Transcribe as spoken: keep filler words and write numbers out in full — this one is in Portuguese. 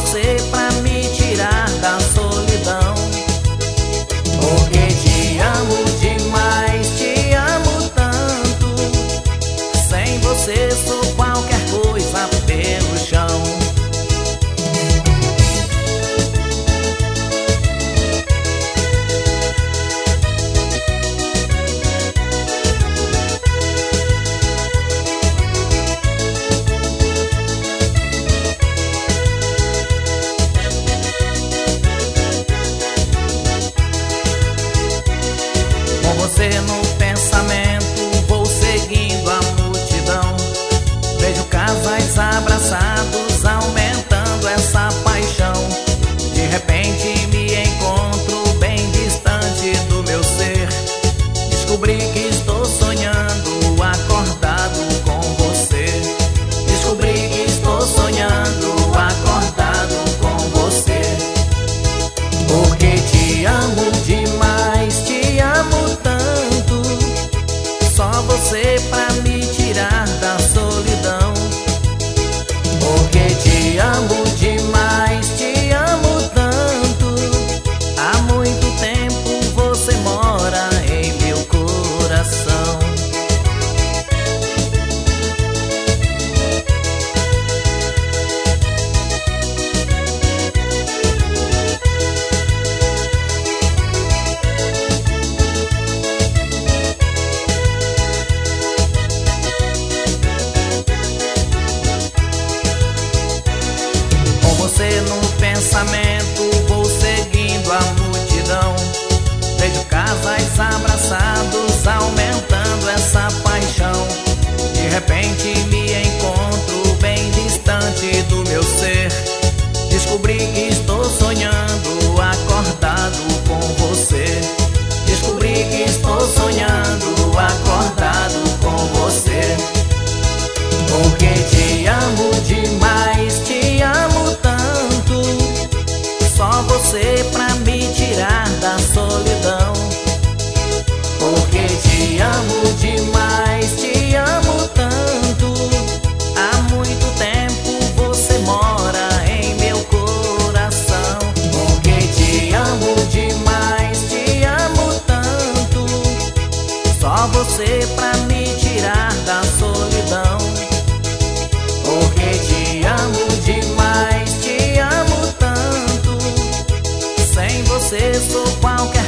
você pra me tirar da solidão. Porque te amo demais, te amo tanto. Sem você sou qualquer coisa pelo chão. Você no pensamento, vou seguindo a multidão. Vejo casais abraçados, aumentando essa paixão. De repente me encontro bem distante do meu ser. Descobri que estou sonhando, acordado com você. Descobri que estou sonhando, acordado com você. Porque te amo demais, te amo tanto. Só você pra me tirar da solidão. Porque te amo demais, te amo tanto. Há muito tempo você mora em meu coração. Você no pensamento, vou seguindo a multidão. Vejo casais abraçados, aumentando essa paixão. De repente me encontro bem distante do meu ser. Descobri que estou sonhando, acordado com você. Descobri que estou sonhando, acordado com você. Porque te amo demais, te amo tanto. Só você pra me tirar da solidão. Porque te amo demais, te amo tanto. Há muito tempo você mora em meu coração. Porque te amo demais, te amo tanto. Só você pra me tirar da solidão. Porque te amo demais, te amo tanto. Sem você sou qualquer